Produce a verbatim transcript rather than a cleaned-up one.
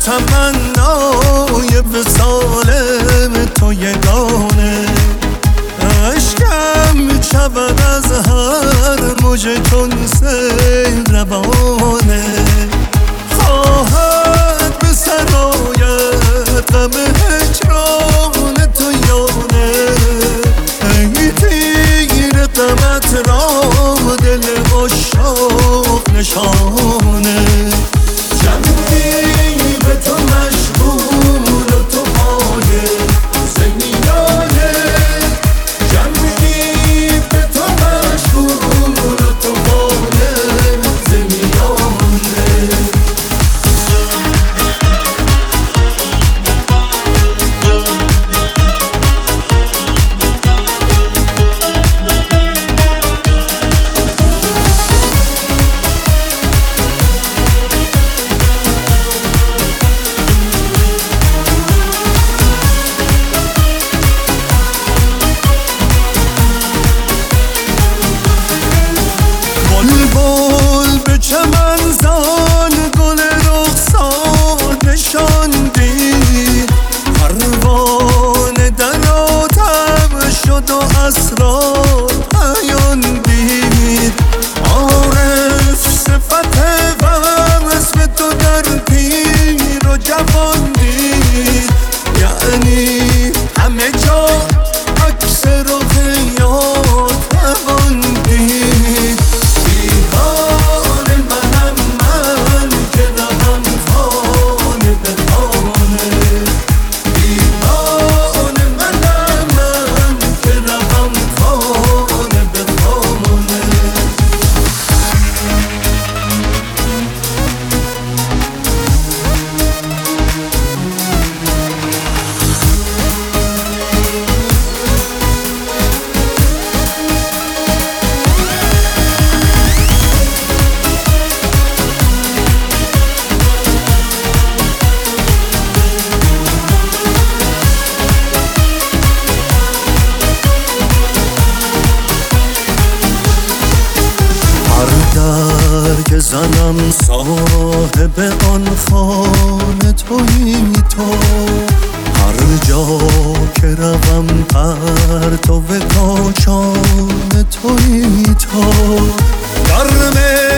تمنای وصال تو یگانه، اشکم میشود از هر موج چون سیل روانه. خواهد به سرایت غم هجران تو یانه، ای تیر غمت را دل عشاق نشانه. جمعی به تو مشغول و تو پایه زمیانه، جمعی به تو مشغول و تو پایه زمیانه. بلبل به چمن زان گل رخسار نشاندی، پروانه در آتش شد و اسرار عیان دید. عارف صفت وصف تو در پیر و جوان دید، یعنی همه جا عکس رخ یار توان دید. در که زنم صاحب آن خانه تویی تو، هر جا که روم پرتو کاشان تویی تو. در